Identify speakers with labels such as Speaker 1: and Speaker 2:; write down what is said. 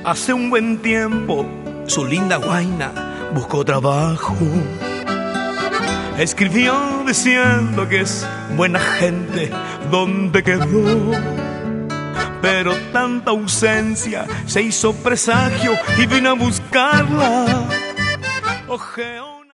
Speaker 1: Hace un buen tiempo su linda guaina buscó trabajo. Escribió diciendo que es buena gente donde quedó, pero tanta ausencia se hizo presagio y vino a buscarla. Ojeó